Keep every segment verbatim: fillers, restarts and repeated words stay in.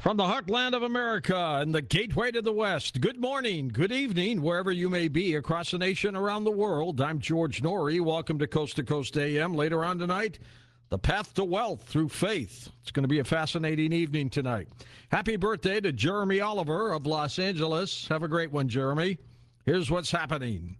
From the heartland of America and the gateway to the West, good morning, good evening, wherever you may be across the nation, around the world. I'm George Noory. Welcome to Coast to Coast A M. Later on tonight, the path to wealth through faith. It's going to be a fascinating evening tonight. Happy birthday to Jeremy Oliver of Los Angeles. Have a great one, Jeremy. Here's what's happening.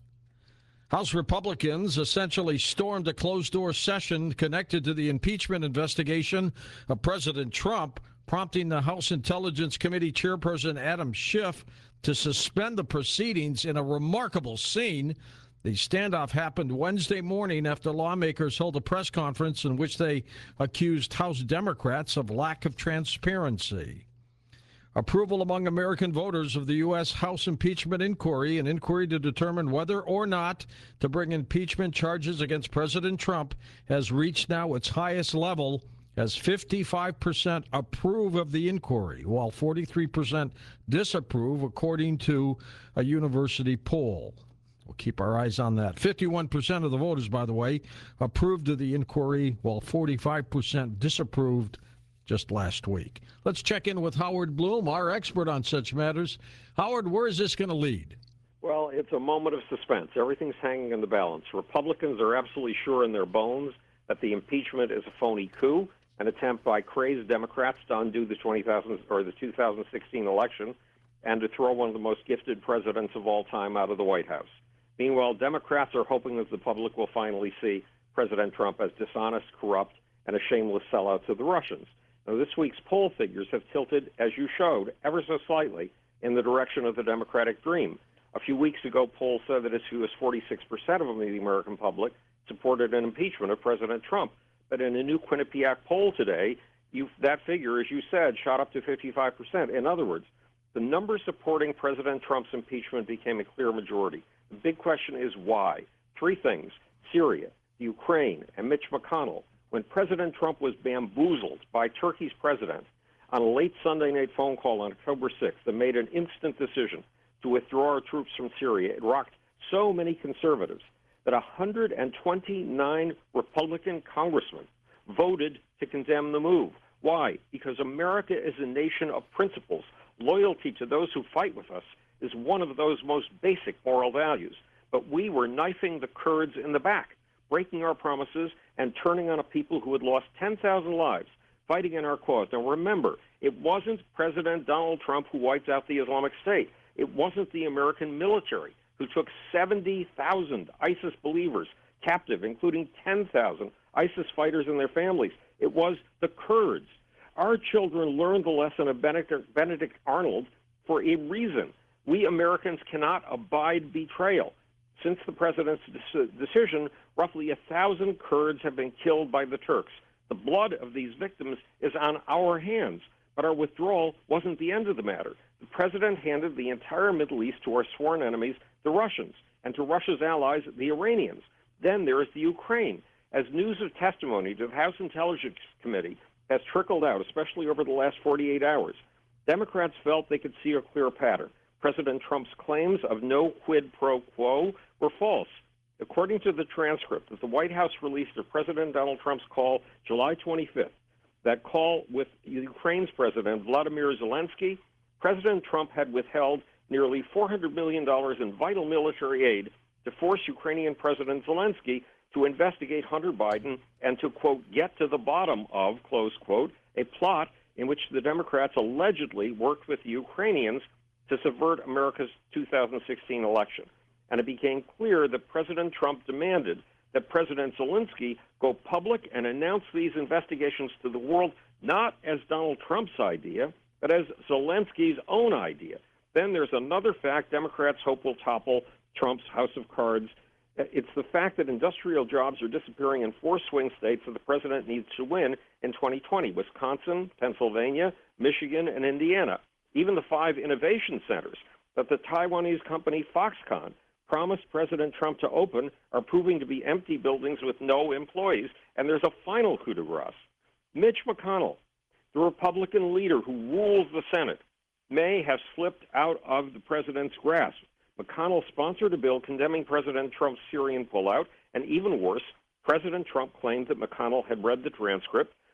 House Republicans essentially stormed a closed-door session connected to the impeachment investigation of President Trump, prompting the House Intelligence Committee chairperson Adam Schiff to suspend the proceedings in a remarkable scene. The standoff happened Wednesday morning after lawmakers held a press conference in which they accused House Democrats of lack of transparency. Approval among American voters of the U S. House impeachment inquiry, an inquiry to determine whether or not to bring impeachment charges against President Trump, has reached now its highest level, as fifty-five percent approve of the inquiry, while forty-three percent disapprove, according to a university poll. We'll keep our eyes on that. fifty-one percent of the voters, by the way, approved of the inquiry, while forty-five percent disapproved just last week. Let's check in with Howard Bloom, our expert on such matters. Howard, where is this going to lead? Well, it's a moment of suspense. Everything's hanging in the balance. Republicans are absolutely sure in their bones that the impeachment is a phony coup, an attempt by crazed Democrats to undo the twenty thousand or the two thousand sixteen election and to throw one of the most gifted presidents of all time out of the White House. Meanwhile, Democrats are hoping that the public will finally see President Trump as dishonest, corrupt, and a shameless sellout to the Russians. Now, this week's poll figures have tilted, as you showed, ever so slightly in the direction of the Democratic dream. A few weeks ago, polls said that as few as forty-six percent of the American public supported an impeachment of President Trump. But in a new Quinnipiac poll today, you, that figure, as you said, shot up to fifty-five percent. In other words, the numbers supporting President Trump's impeachment became a clear majority. The big question is why? Three things: Syria, Ukraine, and Mitch McConnell. When President Trump was bamboozled by Turkey's president on a late Sunday night phone call on October sixth and made an instant decision to withdraw our troops from Syria, it rocked so many conservatives that one hundred twenty-nine Republican congressmen voted to condemn the move. Why? Because America is a nation of principles. Loyalty to those who fight with us is one of those most basic moral values. But we were knifing the Kurds in the back, breaking our promises, and turning on a people who had lost ten thousand lives fighting in our cause. Now remember, it wasn't President Donald Trump who wiped out the Islamic State. It wasn't the American military who took seventy thousand ISIS believers captive, including ten thousand ISIS fighters and their families. It was the Kurds. Our children learned the lesson of Benedict, Benedict Arnold for a reason. We Americans cannot abide betrayal. Since the president's decision, roughly a thousand Kurds have been killed by the Turks. The blood of these victims is on our hands, but our withdrawal wasn't the end of the matter. The president handed the entire Middle East to our sworn enemies, the Russians, and to Russia's allies, the Iranians. Then there is the Ukraine. As news of testimony to the House Intelligence Committee has trickled out, especially over the last forty-eight hours, Democrats felt they could see a clear pattern. President Trump's claims of no quid pro quo were false. According to the transcript that the White House released of President Donald Trump's call July twenty-fifth, that call with Ukraine's President Vladimir Zelensky, President Trump had withheld nearly four hundred million dollars in vital military aid to force Ukrainian President Zelensky to investigate Hunter Biden and to, quote, get to the bottom of, close quote, a plot in which the Democrats allegedly worked with the Ukrainians to subvert America's two thousand sixteen election. And it became clear that President Trump demanded that President Zelensky go public and announce these investigations to the world, not as Donald Trump's idea, but as Zelensky's own idea. Then there's another fact Democrats hope will topple Trump's House of Cards. It's the fact that industrial jobs are disappearing in four swing states that the president needs to win in twenty twenty: Wisconsin, Pennsylvania, Michigan, and Indiana. Even the five innovation centers that the Taiwanese company Foxconn promised President Trump to open are proving to be empty buildings with no employees. And there's a final coup de grace. Mitch McConnell, the Republican leader who rules the Senate, may have slipped out of the president's grasp. McConnell sponsored a bill condemning President Trump's Syrian pullout, and even worse, President Trump claimed that McConnell had read the transcript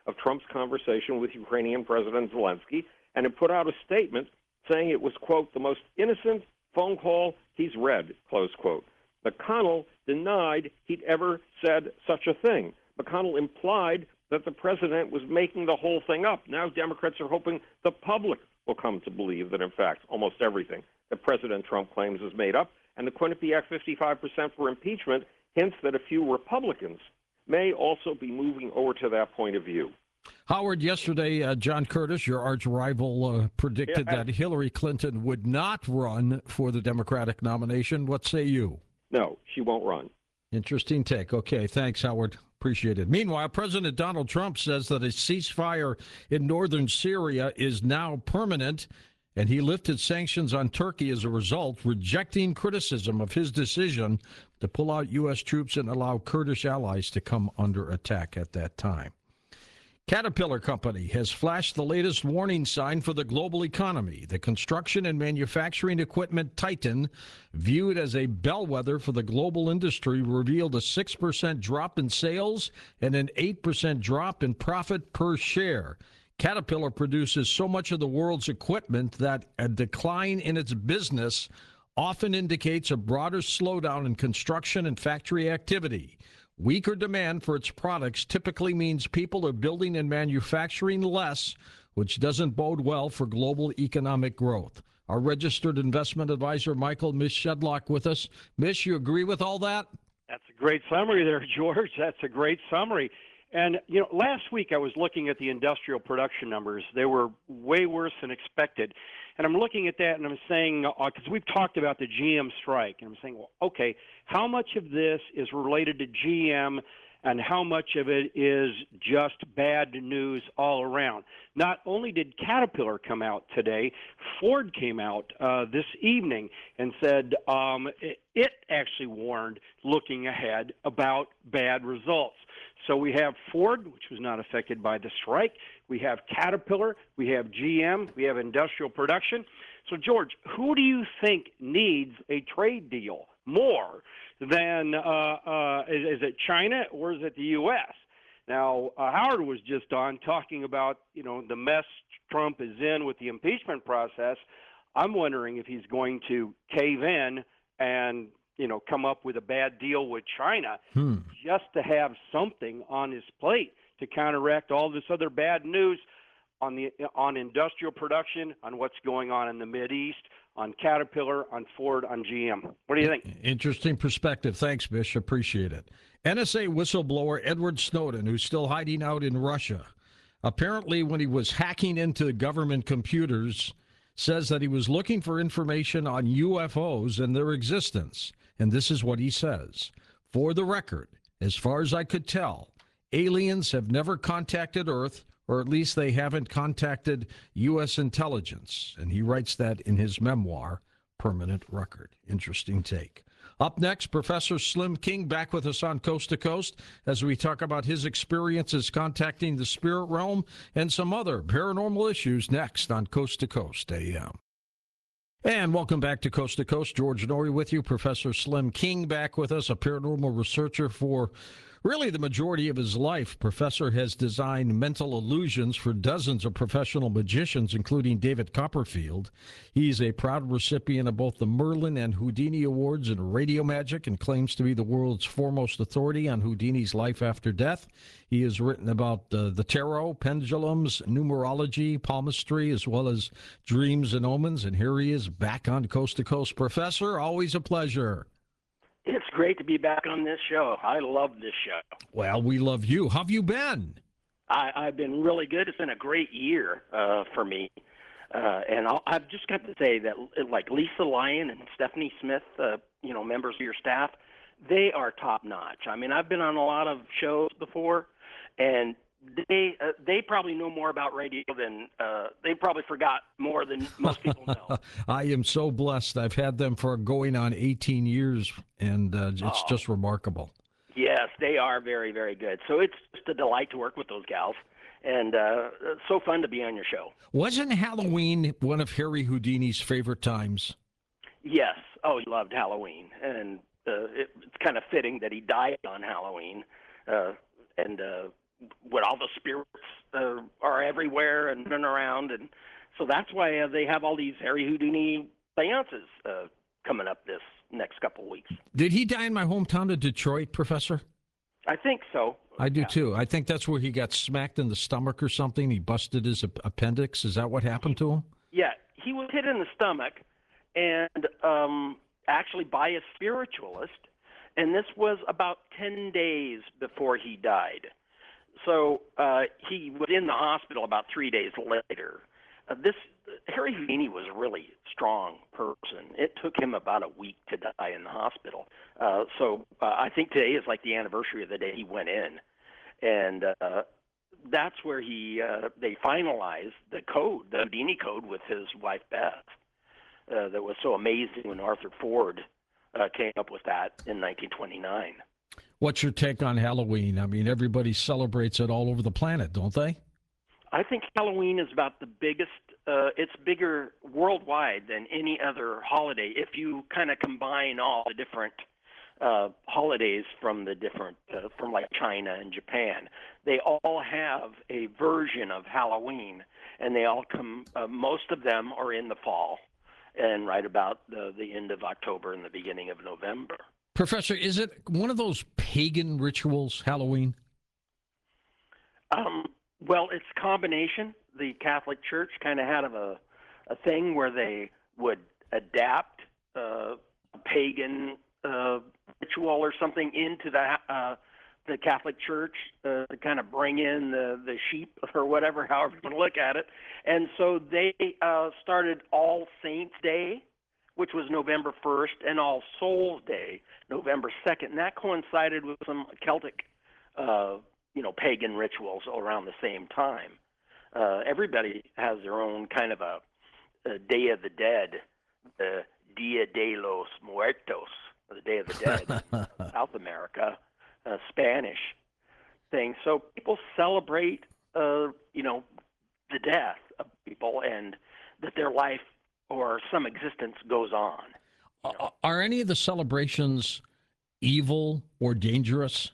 of Trump's conversation with Ukrainian President Zelensky, and had put out a statement saying it was, quote, the most innocent phone call he's read, close quote. McConnell denied he'd ever said such a thing. McConnell implied that the president was making the whole thing up. Now Democrats are hoping the public will come to believe that, in fact, almost everything that President Trump claims is made up. And the Quinnipiac fifty-five percent for impeachment hints that a few Republicans may also be moving over to that point of view. Howard, yesterday, uh, John Curtis, your arch rival, uh, predicted Yeah. that Hillary Clinton would not run for the Democratic nomination. What say you? No, she won't run. Interesting take. Okay, thanks, Howard. Appreciate it. Meanwhile, President Donald Trump says that a ceasefire in northern Syria is now permanent, and he lifted sanctions on Turkey as a result, rejecting criticism of his decision to pull out U S troops and allow Kurdish allies to come under attack at that time. Caterpillar Company has flashed the latest warning sign for the global economy. The construction and manufacturing equipment titan, viewed as a bellwether for the global industry, revealed a six percent drop in sales and an eight percent drop in profit per share. Caterpillar produces so much of the world's equipment that a decline in its business often indicates a broader slowdown in construction and factory activity. Weaker demand for its products typically means people are building and manufacturing less, which doesn't bode well for global economic growth. Our registered investment advisor, Michael Mish Shedlock, with us. Mish, you agree with all that? That's a great summary there, George. That's a great summary. And, you know, last week I was looking at the industrial production numbers. They were way worse than expected. And I'm looking at that and I'm saying, because uh, we've talked about the G M strike, and I'm saying, well, okay, how much of this is related to G M and how much of it is just bad news all around? Not only did Caterpillar come out today, Ford came out uh, this evening and said um, it, it actually warned, looking ahead, about bad results. So we have Ford, which was not affected by the strike. We have Caterpillar. We have G M. We have industrial production. So, George, who do you think needs a trade deal more than, uh, uh, is, is it China or is it the U S? Now, uh, Howard was just on talking about, you know, the mess Trump is in with the impeachment process. I'm wondering if he's going to cave in and, you know, come up with a bad deal with China Hmm. just to have something on his plate to counteract all this other bad news on the on industrial production, on what's going on in the Mideast, on Caterpillar, on Ford, on G M. What do you think? Interesting perspective. Thanks, Bish. Appreciate it. N S A whistleblower Edward Snowden, who's still hiding out in Russia, apparently when he was hacking into government computers, says that he was looking for information on U F Os and their existence. And this is what he says. For the record, as far as I could tell, aliens have never contacted Earth, or at least they haven't contacted U S intelligence. And he writes that in his memoir, Permanent Record. Interesting take. Up next, Professor Slim King back with us on Coast to Coast as we talk about his experiences contacting the spirit realm and some other paranormal issues next on Coast to Coast A M. And welcome back to Coast to Coast. George Norrie with you. Professor Slim King back with us, a paranormal researcher for really the majority of his life. Professor has designed mental illusions for dozens of professional magicians, including David Copperfield. He's a proud recipient of both the Merlin and Houdini Awards in radio magic and claims to be the world's foremost authority on Houdini's life after death. He has written about uh, the tarot, pendulums, numerology, palmistry, as well as dreams and omens. And here he is back on Coast to Coast. Professor, always a pleasure. It's great to be back on this show. I love this show. Well, we love you. How have you been? I, I've been really good. It's been a great year uh, for me. Uh, and I'll, I've just got to say that, like Lisa Lyon and Stephanie Smith, uh, you know, members of your staff, they are top notch. I mean, I've been on a lot of shows before, and they uh, they probably know more about radio than uh, they probably forgot more than most people know. I am so blessed. I've had them for going on eighteen years, and uh, it's Oh. just remarkable. Yes, they are very, very good. So it's just a delight to work with those gals, and uh, it's so fun to be on your show. Wasn't Halloween one of Harry Houdini's favorite times? Yes. Oh, he loved Halloween, and uh, it, it's kind of fitting that he died on Halloween. Uh, and uh, what all the spirits uh, are everywhere and running around, and so that's why uh, they have all these Harry Houdini seances uh, coming up this next couple of weeks. Did he die in my hometown of Detroit, Professor? I think so. I do Yeah. too. I think that's where he got smacked in the stomach or something. He busted his ap- appendix. Is that what happened to him? Yeah, he was hit in the stomach, and um, actually by a spiritualist, and this was about ten days before he died. So uh, he was in the hospital about three days later. Uh, this Harry Houdini was a really strong person. It took him about a week to die in the hospital. Uh, so uh, I think today is like the anniversary of the day he went in, and uh, that's where he uh, they finalized the code, the Houdini code, with his wife Beth. Uh, that was so amazing when Arthur Ford uh, came up with that in nineteen twenty-nine. What's your take on Halloween? I mean, everybody celebrates it all over the planet, don't they? I think Halloween is about the biggest, uh, it's bigger worldwide than any other holiday if you kind of combine all the different uh, holidays from the different, uh, from like China and Japan. They all have a version of Halloween, and they all come, uh, most of them are in the fall and right about the, the end of October and the beginning of November. Professor, is it one of those pagan rituals, Halloween? Um, well, it's a combination. The Catholic Church kind of had a, a thing where they would adapt uh, a pagan uh, ritual or something into the uh, the Catholic Church uh, to kind of bring in the, the sheep or whatever, however you want to look at it. And so they uh, started All Saints Day, which was November first, and All Souls Day, November second. And that coincided with some Celtic uh, you know, pagan rituals around the same time. Uh, everybody has their own kind of a, a Day of the Dead, the Dia de los Muertos, the Day of the Dead, South America, uh, Spanish thing. So people celebrate, uh, you know, the death of people and that their life or some existence goes on. You know? Are any of the celebrations evil or dangerous?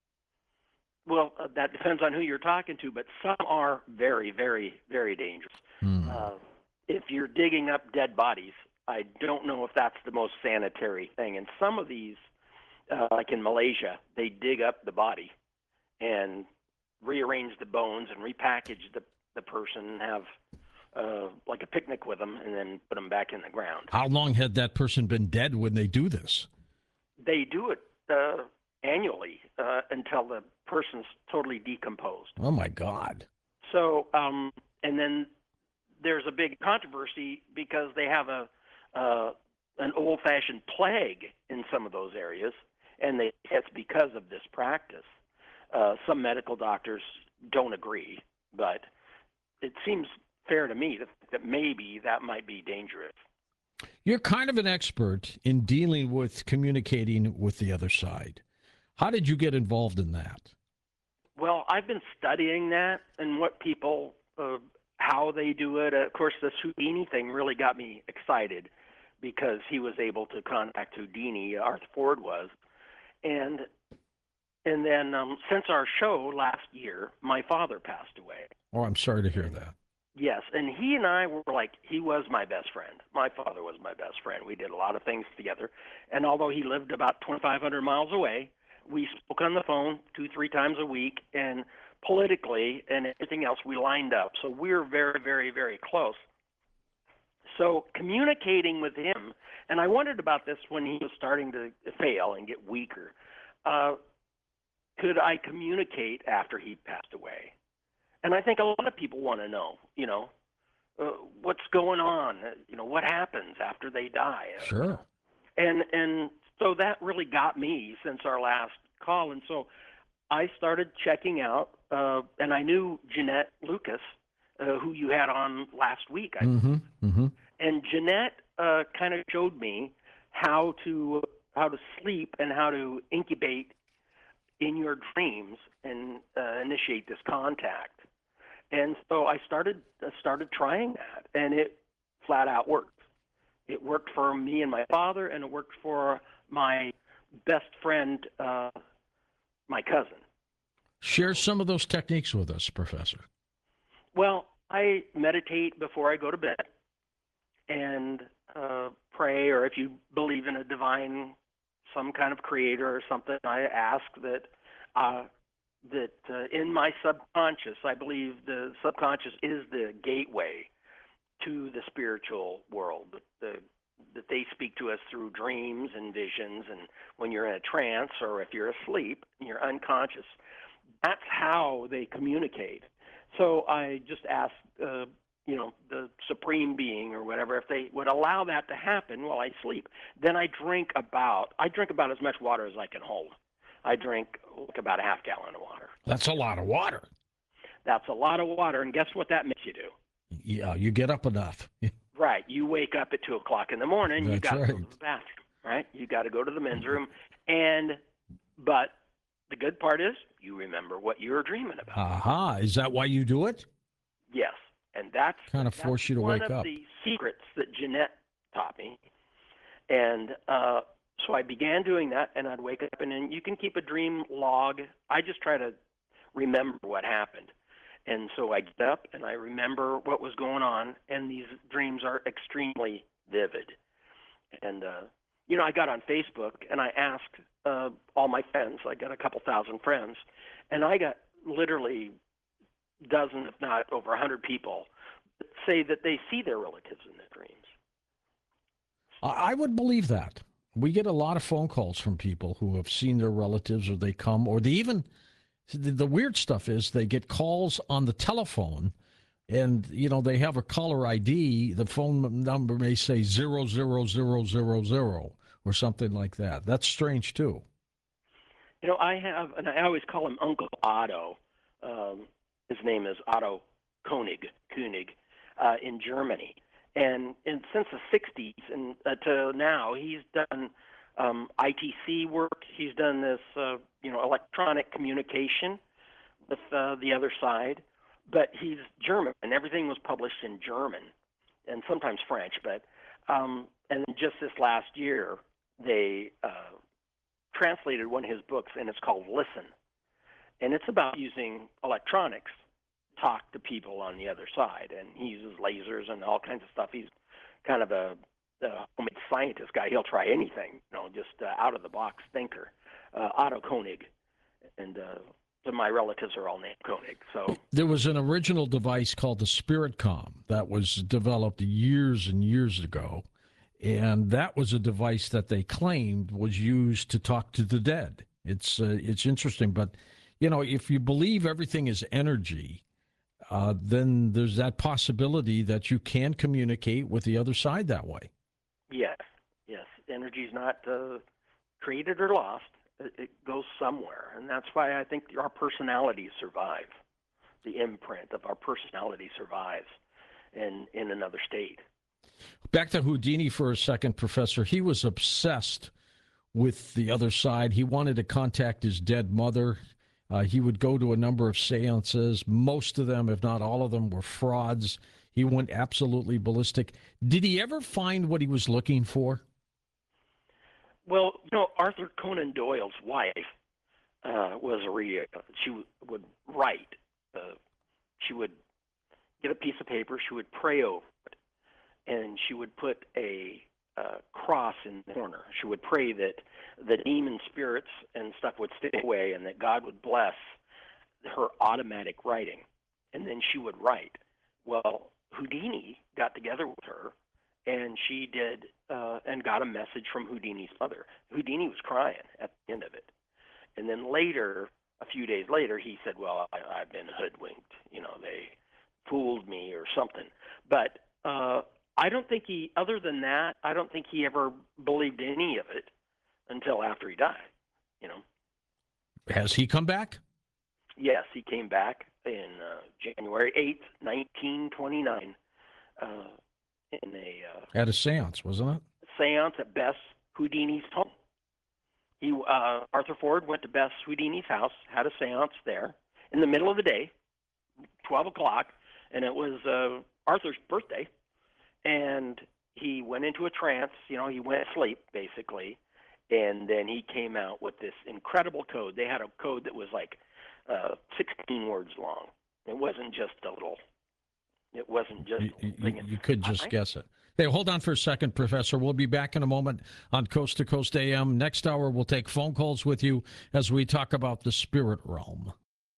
Well, uh, that depends on who you're talking to, but some are very, very, very dangerous. Hmm. Uh, if you're digging up dead bodies, I don't know if that's the most sanitary thing. And some of these, uh, like in Malaysia, they dig up the body and rearrange the bones and repackage the, the person and have uh, like a picnic with them and then put them back in the ground. How long had that person been dead when they do this? They do it uh, annually uh, until the person's totally decomposed. Oh, my God. So, um, and then there's a big controversy because they have a uh, an old-fashioned plague in some of those areas, and they, it's because of this practice. Uh, some medical doctors don't agree, but it seems fair to me that, that maybe that might be dangerous. You're kind of an expert in dealing with communicating with the other side. How did you get involved in that? Well, I've been studying that and what people, uh, how they do it. Of course, this Houdini thing really got me excited because he was able to contact Houdini, Arthur Ford was. And and then um, since our show last year, my father passed away. Oh, I'm sorry to hear that. Yes, and he and I were like, he was my best friend. My father was my best friend. We did a lot of things together. And although he lived about twenty-five hundred miles away, we spoke on the phone two, three times a week, and politically and everything else, we lined up. So we were very, very, very close. So communicating with him, and I wondered about this when he was starting to fail and get weaker. Uh, could I communicate after he passed away? And I think a lot of people want to know, you know, uh, what's going on, uh, you know, what happens after they die. Sure. And and so that really got me since our last call. And so I started checking out, uh, and I knew Jeanette Lucas, uh, who you had on last week. I Mm-hmm. Mm-hmm. And Jeanette uh, kind of showed me how to how to sleep and how to incubate in your dreams and uh, initiate this contact. And so I started uh, started trying that, and it flat out worked. It worked for me and my father, and it worked for my best friend, uh, my cousin. Share some of those techniques with us, Professor. Well, I meditate before I go to bed and uh, pray, or if you believe in a divine, some kind of creator or something, I ask that uh, that uh, in my subconscious, I believe the subconscious is the gateway to the spiritual world. The, that they speak to us through dreams and visions, and when you're in a trance or if you're asleep, you're unconscious. That's how they communicate. So I just ask, uh, you know, the supreme being or whatever, if they would allow that to happen while I sleep. Then I drink about, I drink about as much water as I can hold. I drink like about a half gallon of water. That's a lot of water. That's a lot of water, and guess what that makes you do? Yeah, you get up enough. Right. You wake up at two o'clock in the morning. That's you got to right. go to the bathroom. Right. You got to go to the men's room, and but the good part is you remember what you were dreaming about. Aha! Is that why you do it? Yes, and that's Kind of that's force you to one wake of up. the secrets that Jeanette taught me, and uh, so I began doing that, and I'd wake up, and then you can keep a dream log. I just try to remember what happened. And so I get up and I remember what was going on, and these dreams are extremely vivid. And, uh, you know, I got on Facebook and I asked uh, all my friends, I got a couple thousand friends, and I got literally dozens, if not over a hundred people that say that they see their relatives in their dreams. I I would believe that. We get a lot of phone calls from people who have seen their relatives, or they come, or they even. The, the weird stuff is they get calls on the telephone, and you know they have a caller I D. The phone number may say zero zero zero zero zero or something like that. That's strange too. You know, I have, and I always call him Uncle Otto. Um, his name is Otto Koenig, Koenig, uh, in Germany, and, and since the sixties and uh, to now, he's done um, I T C work. He's done this, uh, you know, electronic communication with uh, the other side. But he's German, and everything was published in German, and sometimes French. But um, and then just this last year, they uh, translated one of his books, and it's called Listen, and it's about using electronics to talk to people on the other side. And he uses lasers and all kinds of stuff. He's kind of a uh, homemade scientist guy. He'll try anything, you know, just uh, out of the box thinker. Uh, Otto Koenig, and uh, so my relatives are all named Koenig. So There was an original device called the SpiritCom that was developed years and years ago, and that was a device that they claimed was used to talk to the dead. It's uh, it's interesting, but you know, if you believe everything is energy, uh, then there's that possibility that you can communicate with the other side that way. yes, yes, energy's not uh, created or lost. It, it goes somewhere, and that's why I think our personalities survive. The imprint of our personality survives in in another state. Back to Houdini for a second, Professor. He was obsessed with the other side. He wanted to contact his dead mother. Uh, he would go to a number of seances. Most of them, if not all of them, were frauds. He went absolutely ballistic. Did he ever find what he was looking for? Well, you know, Arthur Conan Doyle's wife uh, was a re- she would write. Uh, she would get a piece of paper. She would pray over it, and she would put a uh, cross in the corner. She would pray that the demon spirits and stuff would stay away, and that God would bless her automatic writing. And then she would write. Well, Houdini got together with her, and she did, uh, and got a message from Houdini's mother. Houdini was crying at the end of it. And then later, a few days later, he said, well, I, I've been hoodwinked. You know, they fooled me or something. But uh, I don't think he, other than that, I don't think he ever believed any of it until after he died, you know. Has he come back? Yes, he came back in uh, January eighth, nineteen twenty-nine, uh, in a uh, At a seance, wasn't it? seance at Bess Houdini's home. He, uh, Arthur Ford went to Bess Houdini's house, had a seance there in the middle of the day, twelve o'clock, and it was uh, Arthur's birthday. And he went into a trance, you know, he went to sleep, basically, and then he came out with this incredible code. They had a code that was like uh, sixteen words long. It wasn't just a little. It wasn't just. You, a you, thing. you could just I, guess it. Hey, hold on for a second, Professor. We'll be back in a moment on Coast to Coast A M. Next hour, we'll take phone calls with you as we talk about the spirit realm.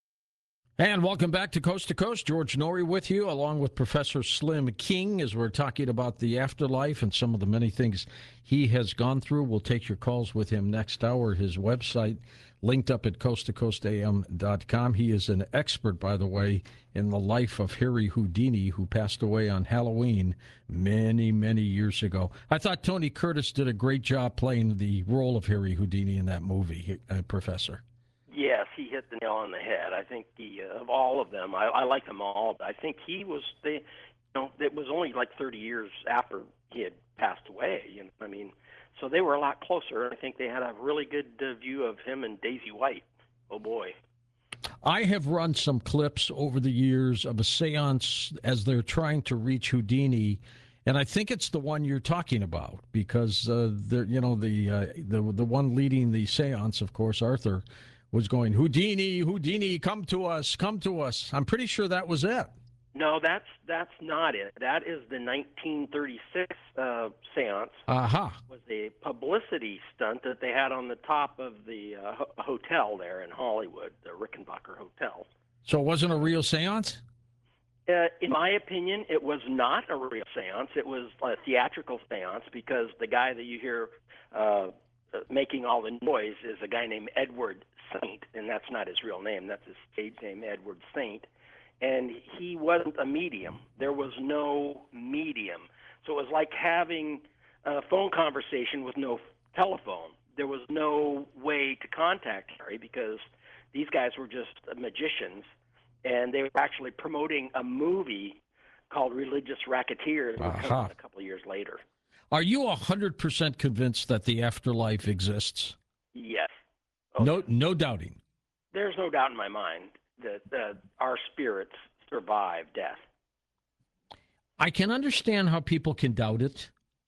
And welcome back to Coast to Coast. George Noory with you, along with Professor Slim King, as we're talking about the afterlife and some of the many things he has gone through. We'll take your calls with him next hour. His website linked up at coast to coast a m dot com. He is an expert, by the way, in the life of Harry Houdini, who passed away on Halloween many, many years ago. I thought Tony Curtis did a great job playing the role of Harry Houdini in that movie, uh, Professor. Yes, he hit the nail on the head. I think the uh, of all of them, I, I like them all. But I think he was the, you know, it was only like thirty years after he had passed away. You know, I mean, so they were a lot closer. I think they had a really good uh, view of him and Daisy White. Oh boy. I have run some clips over the years of a seance as they're trying to reach Houdini, and I think it's the one you're talking about because uh, the you know the uh, the the one leading the seance, of course, Arthur, was going, Houdini, Houdini, come to us, come to us. I'm pretty sure that was it. No, that's that's not it. That is the nineteen thirty-six uh, seance. Aha. Uh-huh. Was a publicity stunt that they had on the top of the uh, ho- hotel there in Hollywood, the Rickenbacker Hotel. So it wasn't a real seance? Uh, in my opinion, it was not a real seance. It was a theatrical seance because the guy that you hear uh, making all the noise is a guy named Edward Saint, and that's not his real name. That's his stage name, Edward Saint. And he wasn't a medium. There was no medium. So it was like having a phone conversation with no telephone. There was no way to contact Harry because these guys were just magicians, and they were actually promoting a movie called Religious Racketeers that Uh-huh. came out a couple of years later. Are you one hundred percent convinced that the afterlife exists? Yes. Oh, No, no doubting. There's no doubt in my mind that uh, our spirits survive death. I can understand how people can doubt it.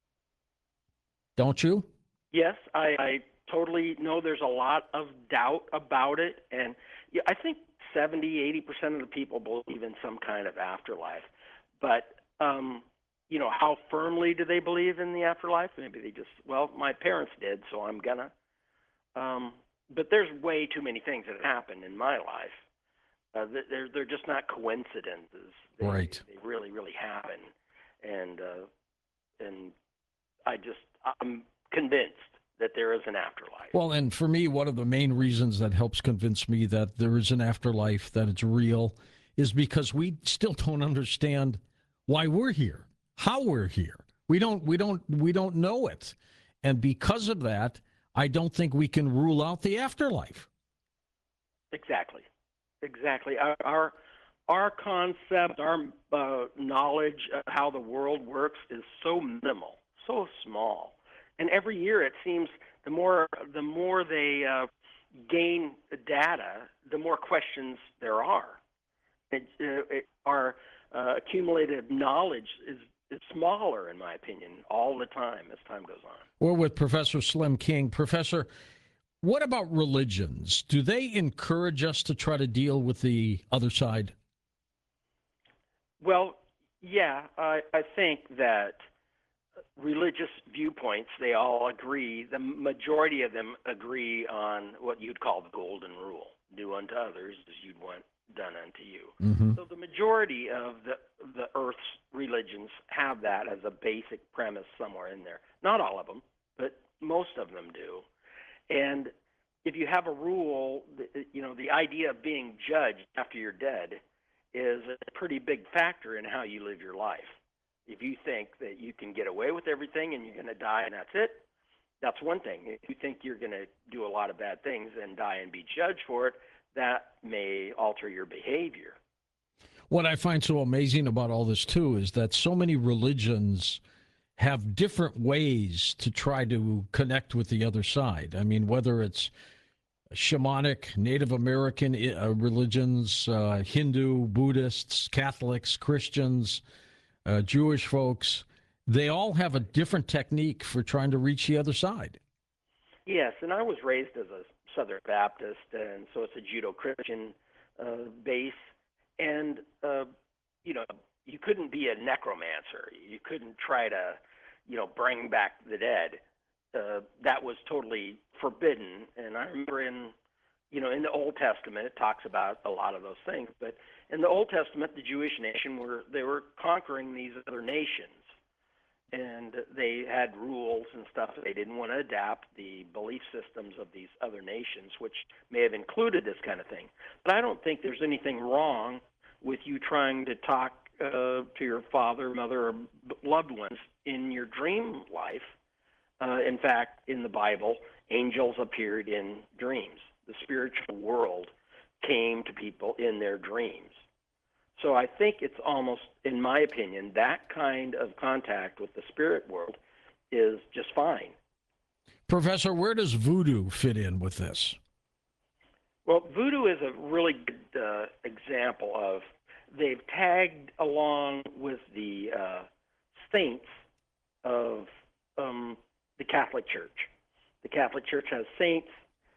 Don't you? Yes, I, I totally know there's a lot of doubt about it. And yeah, I think seventy, eighty percent of the people believe in some kind of afterlife. But, um, you know, how firmly do they believe in the afterlife? Maybe they just, well, my parents did, so I'm going to. Um, but there's way too many things that happen in my life. Uh, they're, they're just not coincidences. They, Right. They really, really happen. And, uh, and I just, I'm convinced that there is an afterlife. Well, and for me, one of the main reasons that helps convince me that there is an afterlife, that it's real, is because we still don't understand why we're here, how we're here. We don't, we don't, we don't know it. And because of that, I don't think we can rule out the afterlife. Exactly. Exactly. Our, our, our concept, our uh, knowledge of how the world works is so minimal, so small. And every year it seems the more the more they uh, gain data, the more questions there are. It, uh, it, our uh, accumulated knowledge is, is smaller, in my opinion, all the time as time goes on. We're with Professor Slim King. Professor, what about religions? Do they encourage us to try to deal with the other side? Well, yeah, I, I think that religious viewpoints, they all agree, the majority of them agree on what you'd call the golden rule. Do unto others as you'd want done unto you. Mm-hmm. So the majority of the, the Earth's religions have that as a basic premise somewhere in there. Not all of them, but most of them do. And if you have a rule, you know, the idea of being judged after you're dead is a pretty big factor in how you live your life. If you think that you can get away with everything and you're going to die and that's it, that's one thing. If you think you're going to do a lot of bad things and die and be judged for it, that may alter your behavior. What I find so amazing about all this, too, is that so many religions have different ways to try to connect with the other side. I mean, whether it's shamanic, Native American uh, religions, uh, Hindu, Buddhists, Catholics, Christians, uh, Jewish folks, they all have a different technique for trying to reach the other side. Yes, and I was raised as a Southern Baptist, and so it's a Judeo-Christian uh, base, and uh, you know, you couldn't be a necromancer. You couldn't try to, you know, bring back the dead. Uh, that was totally forbidden. And I remember in, you know, in the Old Testament, it talks about a lot of those things. But in the Old Testament, the Jewish nation were they were conquering these other nations, and they had rules and stuff. They didn't want to adapt the belief systems of these other nations, which may have included this kind of thing. But I don't think there's anything wrong with you trying to talk uh, to your father, mother, or loved ones in your dream life. Uh, in fact, in the Bible, angels appeared in dreams. The spiritual world came to people in their dreams. So I think it's almost, in my opinion, that kind of contact with the spirit world is just fine. Professor, where does voodoo fit in with this? Well, voodoo is a really good uh, example of they've tagged along with the uh, saints of um, the Catholic Church. The Catholic Church has saints.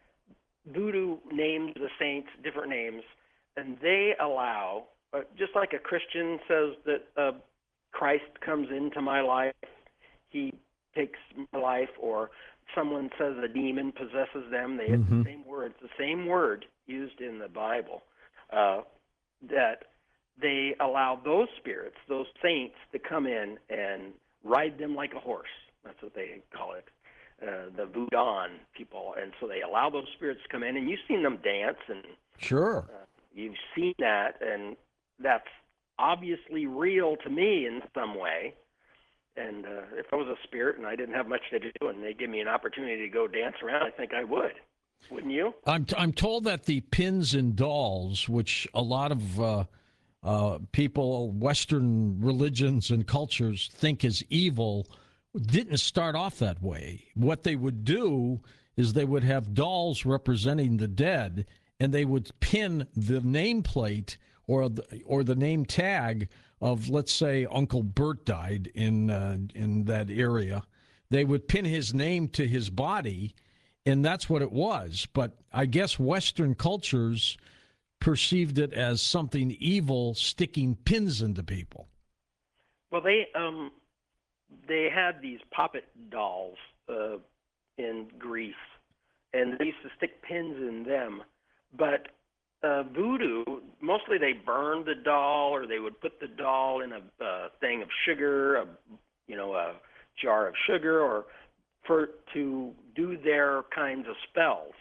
Voodoo names the saints different names, and they allow, uh, just like a Christian says that uh, Christ comes into my life, he takes my life, or someone says a demon possesses them, they mm-hmm. have the same word. It's the same word used in the Bible, uh, that they allow those spirits, those saints, to come in and ride them like a horse. That's what they call it. Uh, the Voodoo people, and so they allow those spirits to come in, and you've seen them dance, and sure, uh, you've seen that, and that's obviously real to me in some way. And uh, if I was a spirit and I didn't have much to do, and they give me an opportunity to go dance around, I think I would. Wouldn't you? I'm t- I'm told that the pins and dolls, which a lot of uh, uh, people, Western religions and cultures think is evil, didn't start off that way. What they would do is they would have dolls representing the dead, and they would pin the nameplate or the, or the name tag of, let's say, Uncle Bert died in uh, in that area. They would pin his name to his body, and that's what it was. But I guess Western cultures perceived it as something evil, sticking pins into people. Well, they um. They had these puppet dolls uh, in Greece, and they used to stick pins in them. But uh, voodoo, mostly they burned the doll, or they would put the doll in a uh, thing of sugar, a, you know, a jar of sugar, or for to do their kinds of spells.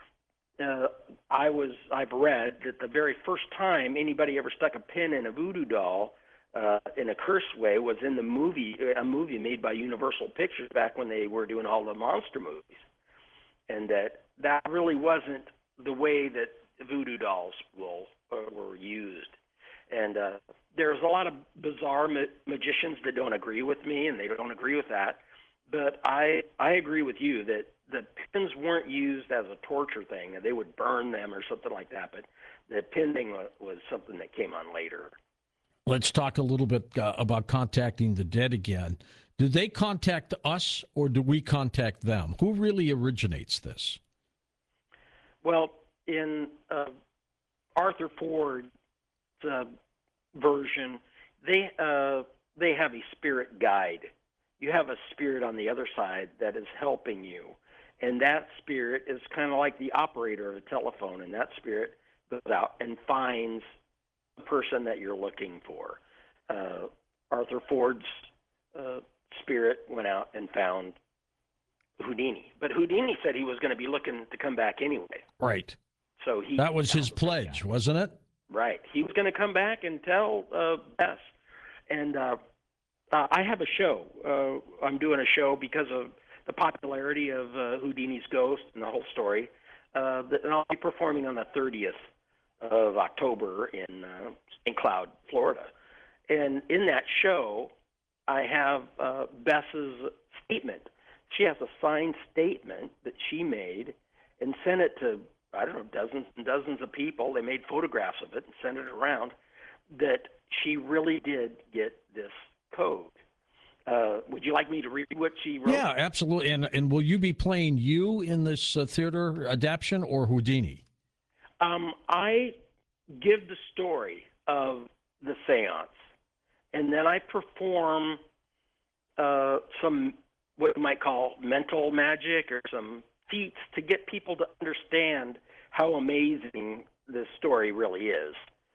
Uh, I was, I've read that the very first time anybody ever stuck a pin in a voodoo doll Uh, in a curse way was in the movie, a movie made by Universal Pictures back when they were doing all the monster movies, and that that really wasn't the way that voodoo dolls will, uh, were used. And uh, there's a lot of bizarre ma- magicians that don't agree with me, and they don't agree with that. But I I agree with you that the pins weren't used as a torture thing, and they would burn them or something like that. But the pin thing was, was something that came on later. Let's talk a little bit uh, about contacting the dead again. Do they contact us, or do we contact them? Who really originates this? Well, in uh, Arthur Ford's uh, version, they uh, they have a spirit guide. You have a spirit on the other side that is helping you, and that spirit is kind of like the operator of a telephone, and that spirit goes out and finds person that you're looking for. Uh, Arthur Ford's uh, spirit went out and found Houdini, but Houdini said he was going to be looking to come back anyway. Right. So he that was his pledge, wasn't it? Right. He was going to come back and tell uh, Bess. And uh, uh, I have a show. Uh, I'm doing a show because of the popularity of uh, Houdini's ghost and the whole story. Uh, and I'll be performing on the thirtieth of October in uh, Saint Cloud, Florida. And in that show, I have uh, Bess's statement. She has a signed statement that she made and sent it to, I don't know, dozens and dozens of people. They made photographs of it and sent it around, that she really did get this code. Uh, would you like me to read what she wrote? Yeah, absolutely. And and will you be playing you in this uh, theater adaptation, or Houdini? Um, I give the story of the seance, and then I perform uh, some what you might call mental magic or some feats to get people to understand how amazing this story really is.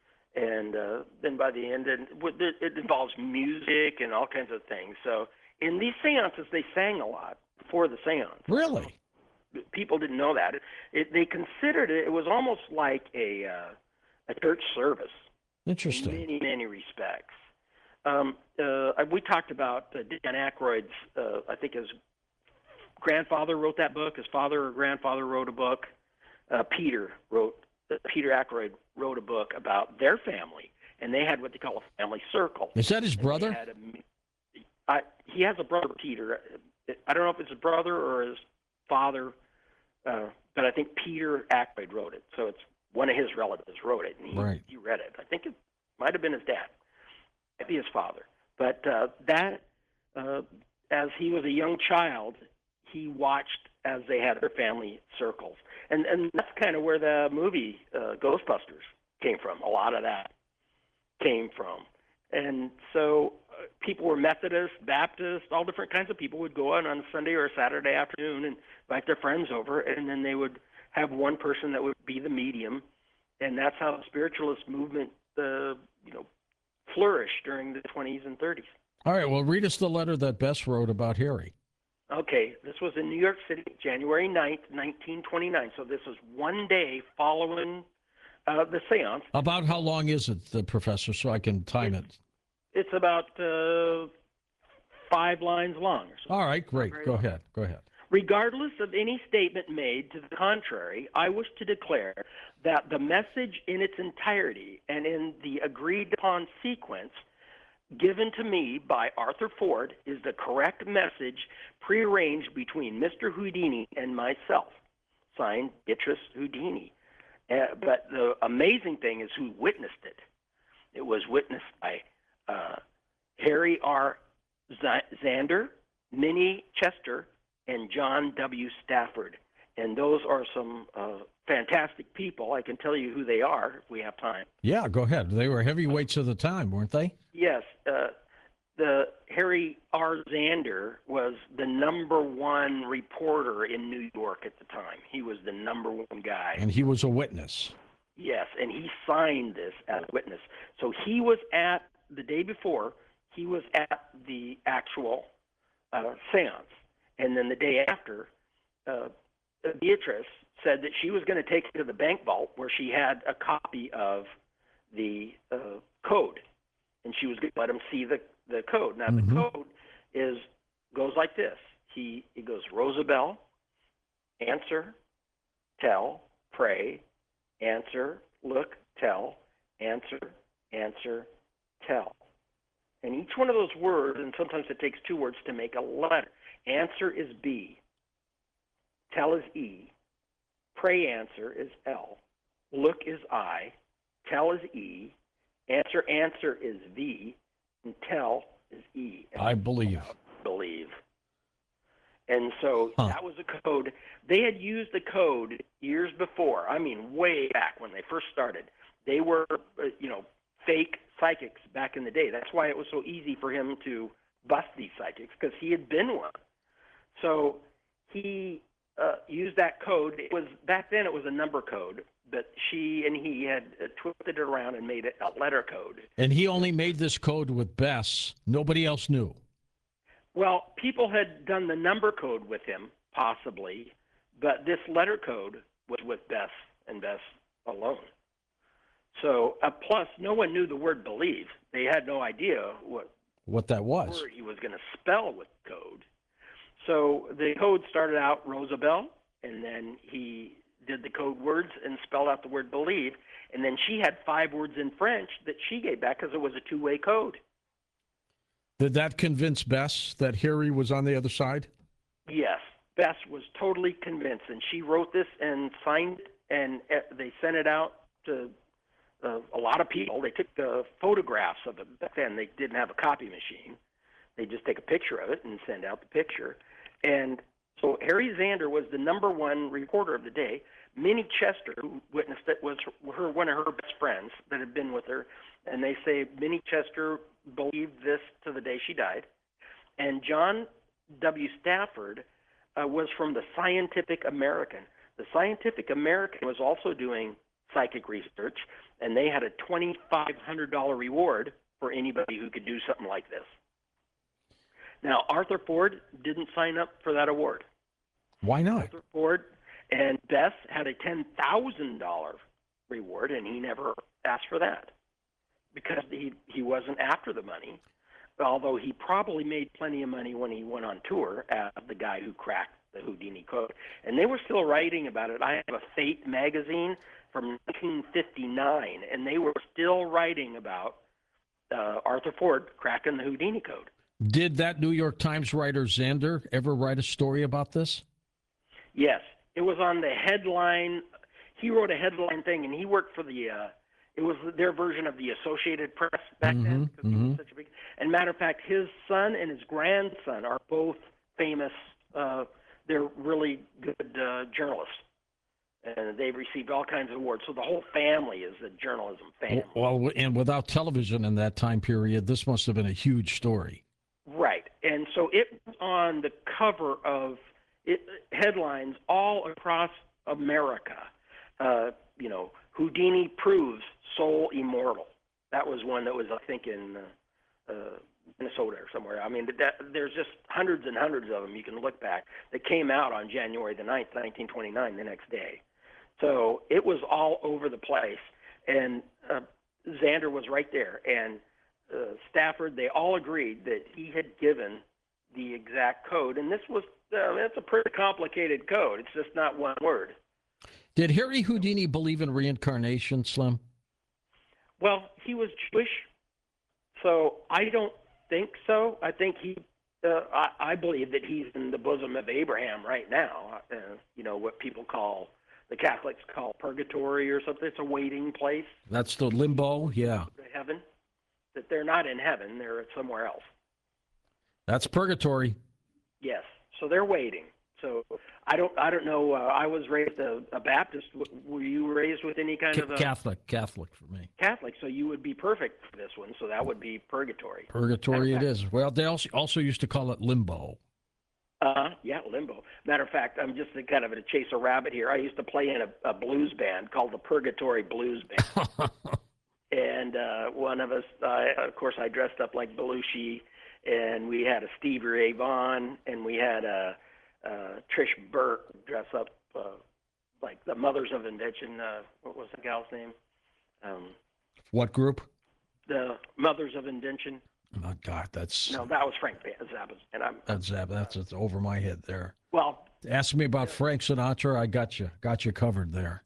And uh, then by the end, it, it involves music and all kinds of things. So in these seances, they sang a lot before the seance. Really? People didn't know that. It, it, they considered it, it was almost like a, uh, a church service. Interesting. In many, many respects. Um, uh, we talked about uh, Dan Aykroyd's, uh, I think his grandfather wrote that book. His father or grandfather wrote a book. Uh, Peter wrote, uh, Peter Aykroyd wrote a book about their family, and they had what they call a family circle. Is that his And brother? they had a, I, he has a brother, Peter. I don't know if it's his brother or his father, uh, but I think Peter Aykroyd wrote it. So it's one of his relatives wrote it, and he, Right. he read it. I think it might have been his dad, maybe his father. But uh, that, uh, as he was a young child, he watched as they had their family circles. And, and that's kind of where the movie uh, Ghostbusters came from. A lot of that came from. And so uh, people were Methodist, Baptist, all different kinds of people would go out on a Sunday or a Saturday afternoon and invite their friends over, and then they would have one person that would be the medium, and that's how the spiritualist movement, uh, you know, flourished during the twenties and thirties. All right, well, read us the letter that Bess wrote about Harry. Okay, this was in New York City, January ninth, nineteen twenty-nine. So this was one day following uh, the seance. About how long is it, the professor, so I can time it? It's about uh, five lines long or so. All right, great. Very Go long. ahead. Go ahead. Regardless of any statement made to the contrary, I wish to declare that the message in its entirety and in the agreed upon sequence given to me by Arthur Ford is the correct message prearranged between Mister Houdini and myself. Signed, Beatrice Houdini. Uh, but the amazing thing is who witnessed it. It was witnessed by uh, Harry R. Z- Zander, Minnie Chester, and John W. Stafford. And those are some uh, fantastic people. I can tell you who they are if we have time. Yeah, go ahead. They were heavyweights of the time, weren't they? Yes. Uh, the Harry R. Zander was the number one reporter in New York at the time. He was the number one guy. And he was a witness. Yes, and he signed this as a witness. So he was at, the day before, he was at the actual uh, seance. And then the day after, uh, Beatrice said that she was going to take it to the bank vault where she had a copy of the uh, code, and she was going to let him see the, the code. Now, Mhm. the code is goes like this. He it goes Rosabelle, answer, tell, pray, answer, look, tell, answer, answer, tell. And each one of those words, and sometimes it takes two words to make a letter. Answer is B. Tell is E. Pray answer is L. Look is I. Tell is E. Answer answer is V. And tell is E. And I believe. believe. And so Huh. that was a code. They had used the code years before. I mean, way back when they first started. They were, uh, you know, fake psychics back in the day. That's why it was so easy for him to bust these psychics, because he had been one. So he uh, used that code. It was back then it was a number code, but she and he had uh, twisted it around and made it a letter code. And he only made this code with Bess. Nobody else knew. Well, people had done the number code with him, possibly, but this letter code was with Bess and Bess alone. So, uh, plus, no one knew the word believe. They had no idea what What that was. word he was going to spell with code. So the code started out Rosabelle, and then he did the code words and spelled out the word believe, and then she had five words in French that she gave back because it was a two-way code. Did that convince Bess that Harry was on the other side? Yes, Bess was totally convinced, and she wrote this and signed it, and uh, they sent it out to uh, a lot of people. They took the photographs of it. Back then, they didn't have a copy machine. They just take a picture of it and send out the picture. And so Harry Zander was the number one reporter of the day, Minnie Chester, who witnessed it, was her one of her best friends that had been with her, and they say Minnie Chester believed this to the day she died. And John W. Stafford uh, was from the Scientific American. The Scientific American was also doing psychic research, and they had a twenty-five hundred dollars reward for anybody who could do something like this. Now, Arthur Ford didn't sign up for that award. Why not? Arthur Ford and Bess had a ten thousand dollars reward, and he never asked for that because he, he wasn't after the money, although he probably made plenty of money when he went on tour as the guy who cracked the Houdini code. And they were still writing about it. I have a Fate magazine from nineteen fifty-nine, and they were still writing about uh, Arthur Ford cracking the Houdini code. Did that New York Times writer Xander ever write a story about this? Yes. It was on the headline. He wrote a headline thing, and he worked for the, uh, it was their version of the Associated Press back Mm-hmm, then. Because mm-hmm. he was such a big, and matter of fact, his son and his grandson are both famous. Uh, they're really good uh, journalists. And they've received all kinds of awards. So the whole family is a journalism family. Well, and without television in that time period, this must have been a huge story. Right. And so it was on the cover of it, headlines all across America. Uh, you know, Houdini proves soul immortal. That was one that was, I think, in uh, uh, Minnesota or somewhere. I mean, that, there's just hundreds and hundreds of them you can look back that came out on January the ninth, nineteen twenty-nine, the next day. So it was all over the place. And uh, Xander was right there. And uh, Stafford, they all agreed that he had given the exact code. And this was, uh, it's a pretty complicated code. It's just not one word. Did Harry Houdini believe in reincarnation, Slim? Well, he was Jewish, so I don't think so. I think he, uh, I, I believe that he's in the bosom of Abraham right now. Uh, you know, what people call, the Catholics call purgatory or something. It's a waiting place. That's the limbo, yeah. Heaven. That they're not in heaven, they're somewhere else. That's purgatory. Yes, so they're waiting. So I don't, I don't know. Uh, I was raised a, a Baptist. W- Were you raised with any kind C- of a Catholic, Catholic for me. Catholic? So you would be perfect for this one. So that would be purgatory. Purgatory Matter it of fact- is. Well, they also, also used to call it limbo. Uh, yeah, limbo. Matter of fact, I'm just a kind of to chase a rabbit here. I used to play in a, a blues band called the Purgatory Blues Band. And uh, one of us, uh, of course, I dressed up like Belushi, and we had a Stevie Ray Vaughan, and we had a, a Trish Burke dress up uh, like the Mothers of Invention. Uh, what was the gal's name? Um, What group? the Mothers of Invention. Oh, God, that's No, that was Frank Zappa. And I'm that's that's, that's over my head there. well. Ask me about Frank Sinatra. I got you. Got you covered there.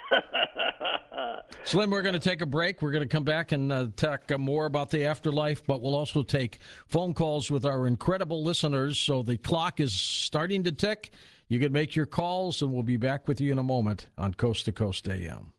Slim, we're going to take a break. We're going to come back and uh, talk uh, more about the afterlife, but we'll also take phone calls with our incredible listeners. So the clock is starting to tick. You can make your calls, and we'll be back with you in a moment on Coast to Coast A M.